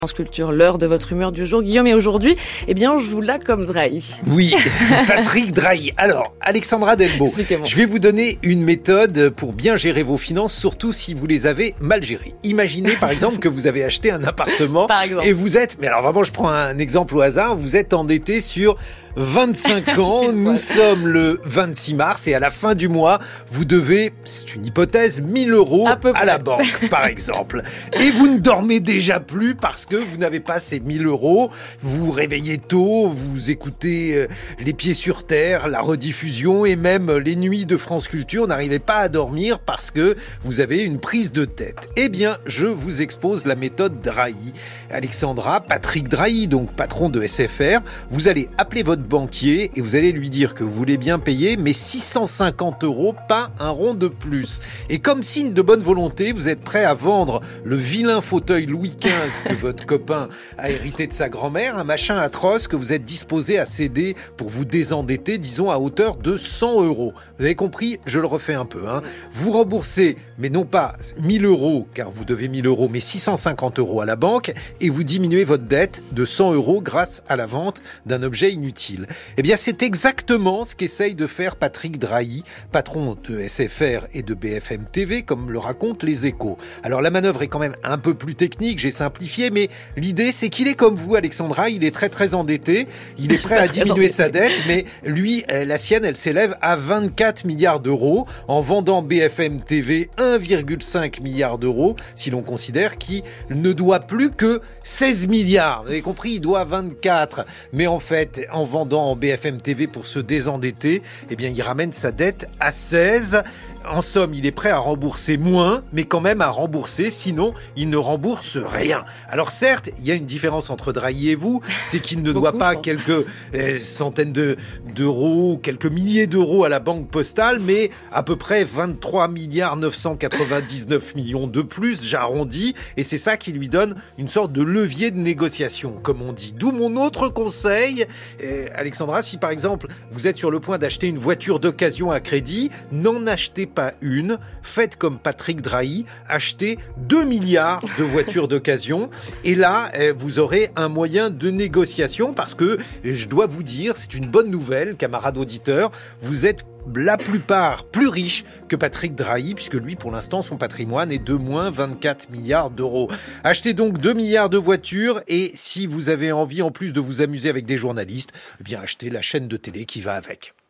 France Culture, l'heure de votre humeur du jour. Guillaume, et aujourd'hui, je vous la comme Drahi. Oui, Patrick Drahi. Alors, Alexandra Delbo, je vais vous donner une méthode pour bien gérer vos finances, surtout si vous les avez mal gérées. Imaginez par exemple que vous avez acheté un appartement et vous êtes, mais alors vraiment je prends un exemple au hasard, vous êtes endetté sur 25 ans, nous sommes le 26 mars et à la fin du mois, vous devez, c'est une hypothèse, 1 000 euros à la banque, par exemple. Et vous ne dormez déjà plus parce que vous n'avez pas ces 1 000 euros. Vous vous réveillez tôt, vous écoutez Les Pieds sur Terre, la rediffusion et même les nuits de France Culture. N'arrivez pas à dormir parce que vous avez une prise de tête. Eh bien, je vous expose la méthode Drahi. Alexandra, Patrick Drahi, donc patron de SFR, vous allez appeler votre banquier et vous allez lui dire que vous voulez bien payer, mais 650 euros, pas un rond de plus. Et comme signe de bonne volonté, vous êtes prêt à vendre le vilain fauteuil Louis XV que votre copain a hérité de sa grand-mère, un machin atroce que vous êtes disposé à céder pour vous désendetter, disons à hauteur de 100 euros. Vous avez compris? Je le refais un peu. Vous remboursez, mais non pas 1 000 euros, car vous devez 1 000 euros, mais 650 euros à la banque, et vous diminuez votre dette de 100 euros grâce à la vente d'un objet inutile. Eh bien, c'est exactement ce qu'essaye de faire Patrick Drahi, patron de SFR et de BFM TV, comme le racontent les Échos. Alors, la manœuvre est quand même un peu plus technique, j'ai simplifié, mais l'idée, c'est qu'il est comme vous, Alexandra, il est très très endetté, il est prêt à diminuer sa dette, mais lui, la sienne, elle s'élève à 24 milliards d'euros, en vendant BFM TV 1,5 milliard d'euros, si l'on considère qu'il ne doit plus que 16 milliards. Vous avez compris, il doit 24. Mais en fait, en vendant en BFM TV pour se désendetter, eh bien, il ramène sa dette à 16. En somme, il est prêt à rembourser moins, mais quand même à rembourser, sinon il ne rembourse rien. Alors certes, il y a une différence entre Drahi et vous, c'est qu'il ne doit pas quelques centaines d'euros, quelques milliers d'euros à la banque postale, mais à peu près 23 milliards 999 millions de plus, j'arrondis, et c'est ça qui lui donne une sorte de levier de négociation, comme on dit. D'où mon autre conseil, Alexandra, si par exemple vous êtes sur le point d'acheter une voiture d'occasion à crédit, n'en achetez pas une, faites comme Patrick Drahi, achetez 2 milliards de voitures d'occasion et là, vous aurez un moyen de négociation parce que, je dois vous dire, c'est une bonne nouvelle, camarades auditeurs, vous êtes la plupart plus riches que Patrick Drahi, puisque lui, pour l'instant, son patrimoine est de moins 24 milliards d'euros. Achetez donc 2 milliards de voitures et si vous avez envie, en plus de vous amuser avec des journalistes, eh bien achetez la chaîne de télé qui va avec.